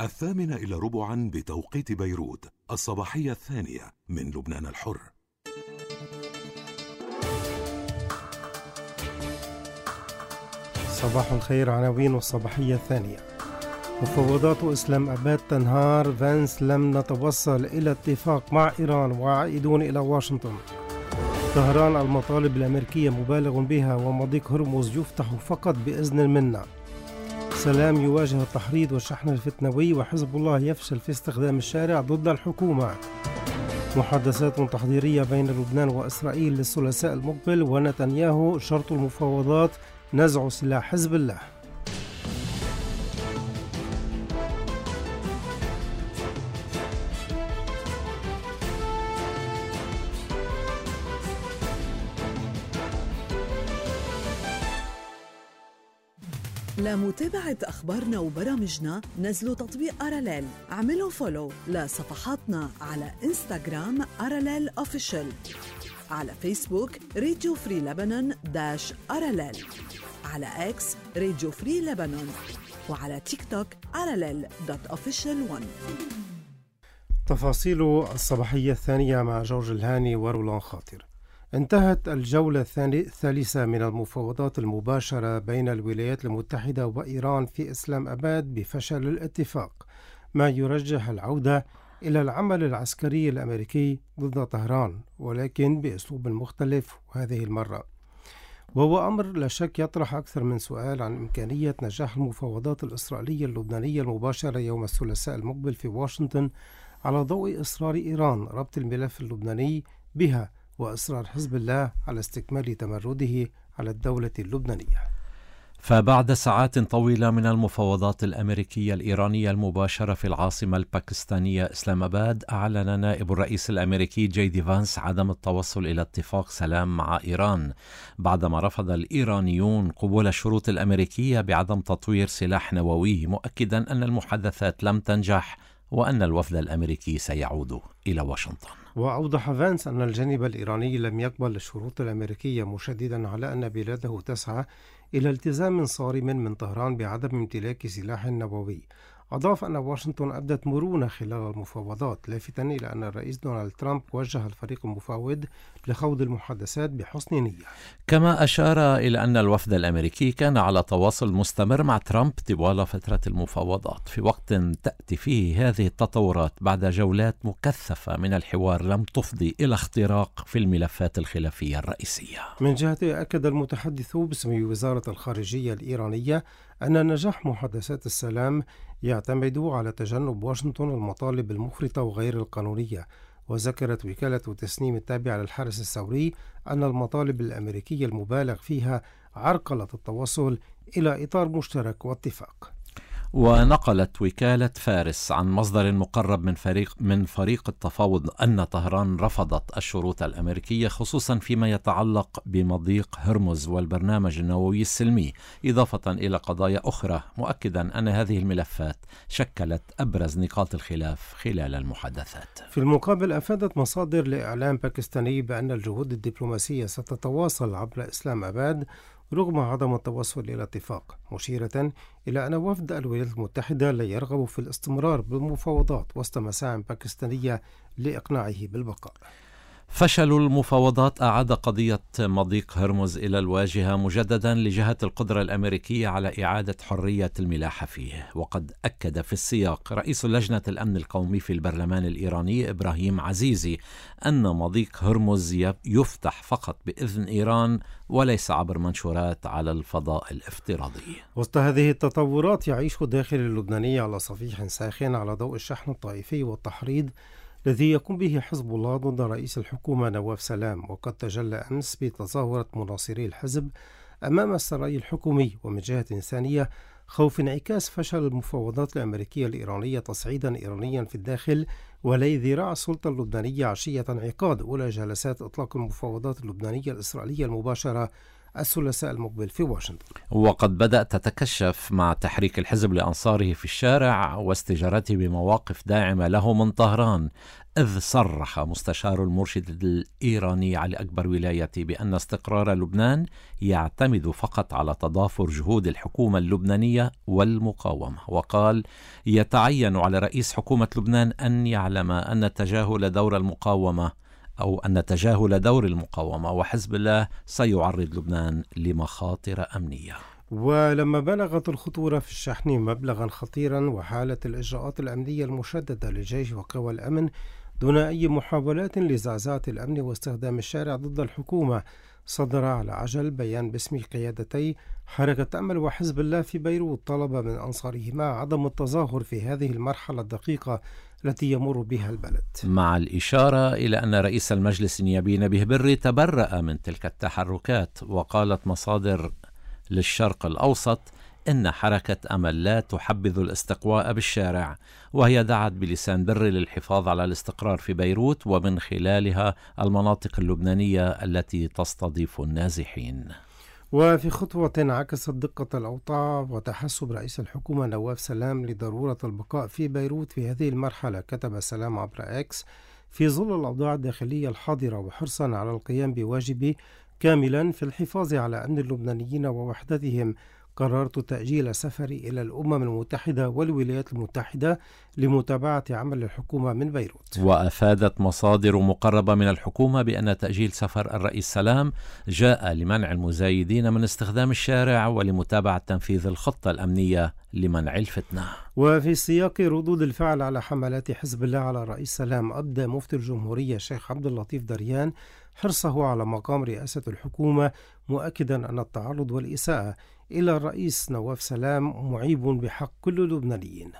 8:15 بتوقيت بيروت، الصباحية الثانية من لبنان الحر. صباح الخير. عناوين الصباحية الثانية: مفاوضات إسلام أباد تنهار، فانس لم نتوصل إلى اتفاق مع إيران وعائدون إلى واشنطن. طهران: المطالب الأمريكية مبالغ بها ومضيق هرمز يفتح فقط بإذن منا. سلام يواجه التحريض والشحن الفتنوي، وحزب الله يفشل في استخدام الشارع ضد الحكومة. محادثات تحضيرية بين لبنان وإسرائيل للثلاثاء المقبل، ونتنياهو شرط المفاوضات نزع سلاح حزب الله. لمتابعة أخبارنا وبرامجنا نزلوا تطبيق أراليل، اعملوا فولو لصفحاتنا على إنستغرام أراليل أوفيشل، على فيسبوك راديو فري لبنان -أراليل، على إكس راديو فري لبنان، وعلى تيك توك aralel.official1. تفاصيل الصباحية الثانية مع جورج الهاني ورولان خاطر. انتهت الجولة الثالثة من المفاوضات المباشرة بين الولايات المتحدة وإيران في إسلام أباد بفشل الاتفاق، ما يرجح العودة إلى العمل العسكري الأمريكي ضد طهران، ولكن بأسلوب مختلف وهذه المرة، وهو أمر لا شك يطرح أكثر من سؤال عن إمكانية نجاح المفاوضات الإسرائيلية اللبنانية المباشرة يوم الثلاثاء المقبل في واشنطن، على ضوء إصرار إيران ربط الملف اللبناني بها وإصرار حزب الله على استكمال تمرده على الدولة اللبنانية. فبعد ساعات طويلة من المفاوضات الأمريكية الإيرانية المباشرة في العاصمة الباكستانية إسلام أباد، أعلن نائب الرئيس الأمريكي جي دي فانس عدم التوصل إلى اتفاق سلام مع إيران، بعدما رفض الإيرانيون قبول الشروط الأمريكية بعدم تطوير سلاح نووي، مؤكدا أن المحادثات لم تنجح وأن الوفد الأمريكي سيعود إلى واشنطن. وأوضح فانس أن الجانب الإيراني لم يقبل الشروط الأمريكية، مشددا على أن بلاده تسعى إلى التزام صارم من طهران بعدم امتلاك سلاح نووي. أضاف أن واشنطن أبدت مرونة خلال المفاوضات، لافتا إلى أن الرئيس دونالد ترامب وجه الفريق المفاوض لخوض المحادثات بحسن نية. كما أشار إلى أن الوفد الأمريكي كان على تواصل مستمر مع ترامب طوال فترة المفاوضات، في وقت تأتي فيه هذه التطورات بعد جولات مكثفة من الحوار لم تفضي إلى اختراق في الملفات الخلافية الرئيسية. من جهته، أكد المتحدث باسم وزارة الخارجية الإيرانية أن نجاح محادثات السلام يعتمد على تجنب واشنطن المطالب المفرطة وغير القانونية. وذكرت وكالة تسنيم التابعة للحرس الثوري أن المطالب الأمريكية المبالغ فيها عرقلت التوصل إلى إطار مشترك واتفاق. ونقلت وكالة فارس عن مصدر مقرب من فريق التفاوض أن طهران رفضت الشروط الأمريكية، خصوصا فيما يتعلق بمضيق هرمز والبرنامج النووي السلمي، إضافة إلى قضايا أخرى، مؤكدا أن هذه الملفات شكلت أبرز نقاط الخلاف خلال المحادثات. في المقابل، أفادت مصادر لإعلام باكستاني بأن الجهود الدبلوماسية ستتواصل عبر إسلام أباد رغم عدم التوصل إلى اتفاق، مشيرة إلى أن وفد الولايات المتحدة لا يرغب في الاستمرار بالمفاوضات وسط مساع باكستانية لإقناعه بالبقاء. فشل المفاوضات أعاد قضية مضيق هرمز إلى الواجهة مجددا لجهة القدرة الأمريكية على إعادة حرية الملاحة فيه، وقد أكد في السياق رئيس لجنة الأمن القومي في البرلمان الإيراني إبراهيم عزيزي أن مضيق هرمز يفتح فقط بإذن إيران وليس عبر منشورات على الفضاء الافتراضي. وسط هذه التطورات، يعيش الداخل اللبناني على صفيح ساخن على ضوء الشحن الطائفي والتحريض الذي يقوم به حزب الله ضد رئيس الحكومة نواف سلام، وقد تجلى أمس بتظاهرة مناصري الحزب أمام السراي الحكومي. ومن جهة ثانية، خوف انعكاس فشل المفاوضات الأمريكية الإيرانية تصعيدا إيرانيا في الداخل ولي ذراع السلطة اللبنانية عشية انعقاد أولى جلسات إطلاق المفاوضات اللبنانية الإسرائيلية المباشرة الثلاثاء المقبل في واشنطن. وقد بدأت تتكشف مع تحريك الحزب لأنصاره في الشارع واستجارته بمواقف داعمة له من طهران إذ صرح مستشار المرشد الإيراني علي أكبر ولايتي بأن استقرار لبنان يعتمد فقط على تضافر جهود الحكومة اللبنانية والمقاومة، وقال: يتعين على رئيس حكومة لبنان أن يعلم أن تجاهل دور المقاومة وحزب الله سيعرض لبنان لمخاطر أمنية. ولما بلغت الخطورة في الشحن مبلغا خطيرا وحالة الإجراءات الأمنية المشددة للجيش وقوى الأمن دون أي محاولات لزعزعة الأمن واستخدام الشارع ضد الحكومة، صدر على عجل بيان باسم قيادتي حركة أمل وحزب الله في بيروت طلب من أنصارهما عدم التظاهر في هذه المرحلة الدقيقة التي يمر بها البلد، مع الإشارة إلى أن رئيس المجلس النيابي نبيه بري تبرأ من تلك التحركات. وقالت مصادر للشرق الأوسط إن حركة أمل لا تحبذ الاستقواء بالشارع، وهي دعت بلسان بري للحفاظ على الاستقرار في بيروت ومن خلالها المناطق اللبنانية التي تستضيف النازحين. وفي خطوة عكست دقة الأوضاع وتحسب رئيس الحكومة نواف سلام لضرورة البقاء في بيروت في هذه المرحلة، كتب سلام عبر إكس: في ظل الأوضاع الداخلية الحاضرة وحرصا على القيام بواجبي كاملا في الحفاظ على أمن اللبنانيين ووحدتهم، قررت تأجيل سفري إلى الأمم المتحدة والولايات المتحدة لمتابعة عمل الحكومة من بيروت. وأفادت مصادر مقربة من الحكومة بأن تأجيل سفر الرئيس سلام جاء لمنع المزايدين من استخدام الشارع ولمتابعة تنفيذ الخطة الأمنية لمنع الفتنة. وفي سياق ردود الفعل على حملات حزب الله على الرئيس سلام، أبدى مفتي الجمهورية الشيخ عبد اللطيف دريان حرصه على مقام رئاسة الحكومة، مؤكدا أن التعرض والإساءة إلى الرئيس نواف سلام معيب بحق كل اللبنانيين.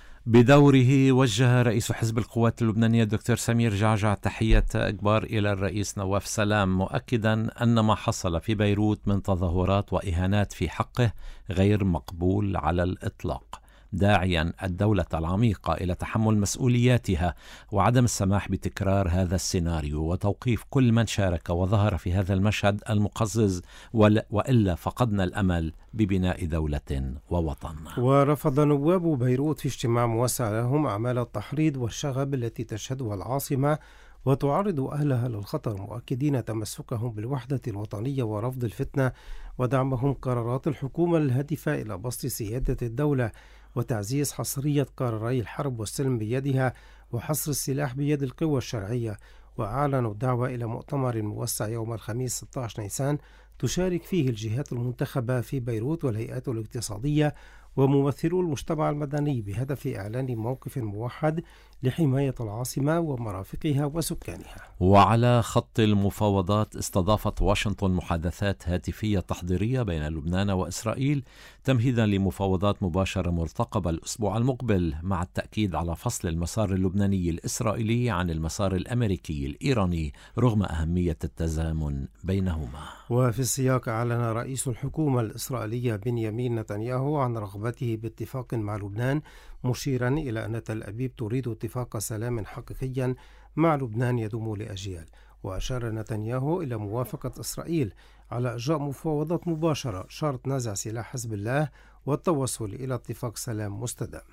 بدوره وجه رئيس حزب القوات اللبنانية الدكتور سمير جعجع تحية إكبار إلى الرئيس نواف سلام، مؤكدا أن ما حصل في بيروت من تظاهرات وإهانات في حقه غير مقبول على الإطلاق، داعيا الدولة العميقة إلى تحمل مسؤولياتها وعدم السماح بتكرار هذا السيناريو وتوقيف كل من شارك وظهر في هذا المشهد المقزز، وإلا فقدنا الأمل ببناء دولة ووطن. ورفض نواب بيروت في اجتماع موسع لهم أعمال التحريض والشغب التي تشهدها العاصمة وتعرض أهلها للخطر، مؤكدين تمسكهم بالوحدة الوطنية ورفض الفتنة ودعمهم قرارات الحكومة الهادفة إلى بسط سيادة الدولة وتعزيز حصرية قراري الحرب والسلم بيدها وحصر السلاح بيد القوى الشرعية. وأعلنوا الدعوة إلى مؤتمر موسع يوم الخميس 16 نيسان تشارك فيه الجهات المنتخبة في بيروت والهيئات الاقتصادية وممثلو المجتمع المدني بهدف إعلان موقف موحد لحماية العاصمة ومرافقها وسكانها. وعلى خط المفاوضات، استضافت واشنطن محادثات هاتفية تحضيرية بين لبنان وإسرائيل تمهيدا لمفاوضات مباشرة مرتقبة الأسبوع المقبل، مع التأكيد على فصل المسار اللبناني الإسرائيلي عن المسار الأمريكي الإيراني رغم أهمية التزامن بينهما. وفي السياق، أعلن رئيس الحكومة الإسرائيلية بنيامين نتنياهو عن رغبته باتفاق مع لبنان، مشيرا إلى أن تل أبيب تريد اتفاق سلام حقيقيا مع لبنان يدوم لأجيال. وأشار نتنياهو إلى موافقة إسرائيل على إجراء مفاوضات مباشرة شرط نزع سلاح حزب الله والتوصل إلى اتفاق سلام مستدام.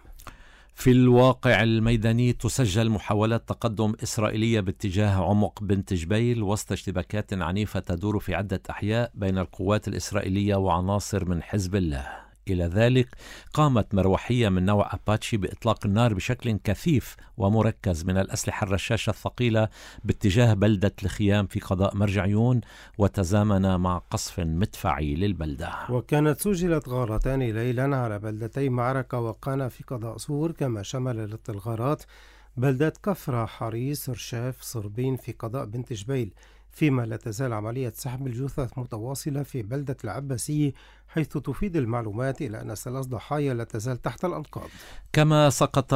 في الواقع الميداني، تسجل محاولات تقدم إسرائيلية باتجاه عمق بنت جبيل وسط اشتباكات عنيفة تدور في عدة أحياء بين القوات الإسرائيلية وعناصر من حزب الله. إلى ذلك، قامت مروحية من نوع أباتشي بإطلاق النار بشكل كثيف ومركز من الأسلحة الرشاشة الثقيلة باتجاه بلدة الخيام في قضاء مرجعيون، وتزامن مع قصف مدفعي للبلدة. وكانت سجلت غارتان ليلا على بلدتي معركة وقانا في قضاء سور، كما شملت الغارات بلدات كفرة، حريص، رشاف، صربين في قضاء بنت جبيل، فيما لا تزال عملية سحب الجثث متواصلة في بلدة العباسية، حيث تفيد المعلومات إلى أن 3 ضحايا لا تزال تحت الأنقاض. كما سقط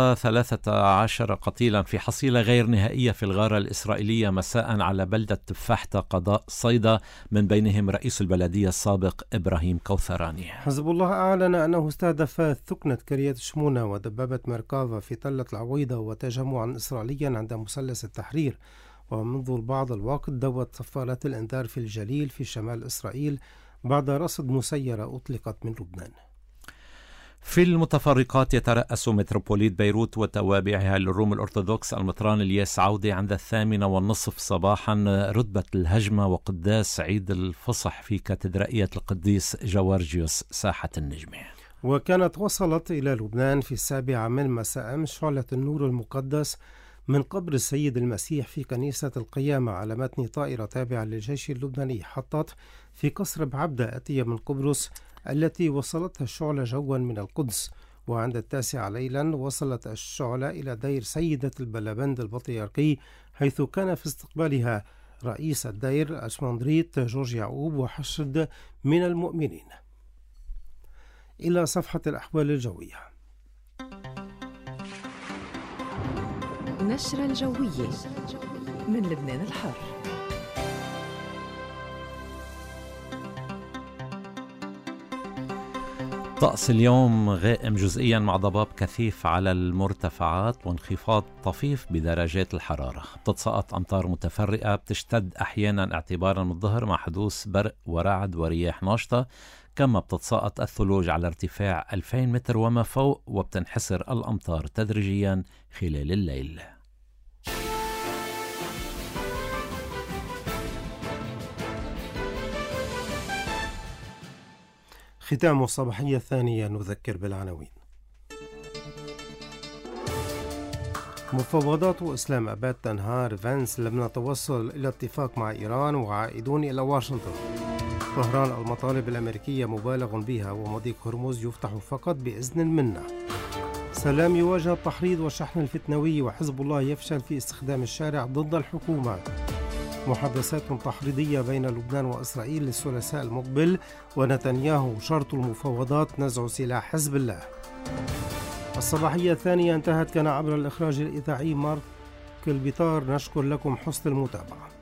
13 قتيلا في حصيلة غير نهائية في الغارة الإسرائيلية مساء على بلدة تفاحة قضاء صيدا، من بينهم رئيس البلدية السابق إبراهيم كوثراني. حزب الله أعلن أنه استهدف ثكنة كريات شمونة ودبابة ميركافا في تلة العويضة وتجمعا إسرائيليا عند مثلث التحرير. ومنذ بعض الوقت دوت صفارات الإنذار في الجليل في شمال إسرائيل بعد رصد مسيرة أطلقت من لبنان. في المتفرقات يترأس متروبوليت بيروت وتوابعها للروم الأرثوذكس المطران الياس عودة عند 8:30 صباحا رتبة الهجمة وقداس عيد الفصح في كاتدرائية القديس جوارجيوس ساحة النجمة. وكانت وصلت إلى لبنان في 7 مساء شعلة النور المقدس من قبر السيد المسيح في كنيسة القيامة على متن طائرة تابعة للجيش اللبناني حطت في قصر بعبدة آتية من قبرص التي وصلتها الشعلة جوا من القدس. وعند 9 ليلا وصلت الشعلة إلى دير سيدة البلبند البطريركي، حيث كان في استقبالها رئيس الدير أشمندريت جورج يعقوب وحشد من المؤمنين. إلى صفحة الأحوال الجوية. نشرة الجوية من لبنان الحر. طقس اليوم غائم جزئيا مع ضباب كثيف على المرتفعات وانخفاض طفيف بدرجات الحرارة. بتتساقط أمطار متفرقة بتشتد أحيانا اعتبارا من الظهر مع حدوث برق ورعد ورياح ناشطة، كما بتتساقط الثلوج على ارتفاع 2000 متر وما فوق، وبتنحسر الأمطار تدريجيا خلال الليل. ختام الصباحية الثانية نذكر بالعناوين. مفاوضات إسلام أباد تنهار، فانس لم نتوصل إلى اتفاق مع إيران وعائدون إلى واشنطن. طهران المطالب الأمريكية مبالغ بها ومضيق هرمز يفتح فقط بإذن منا. سلام يواجه التحريض والشحن الفتنوي وحزب الله يفشل في استخدام الشارع ضد الحكومة. محادثات تحريضية بين لبنان وإسرائيل للثلاثاء المقبل، ونتنياهو شرط المفاوضات نزع سلاح حزب الله. الصباحية الثانية انتهت، كان عبر الإخراج الإذاعي مارك البطار. نشكر لكم حسن المتابعة.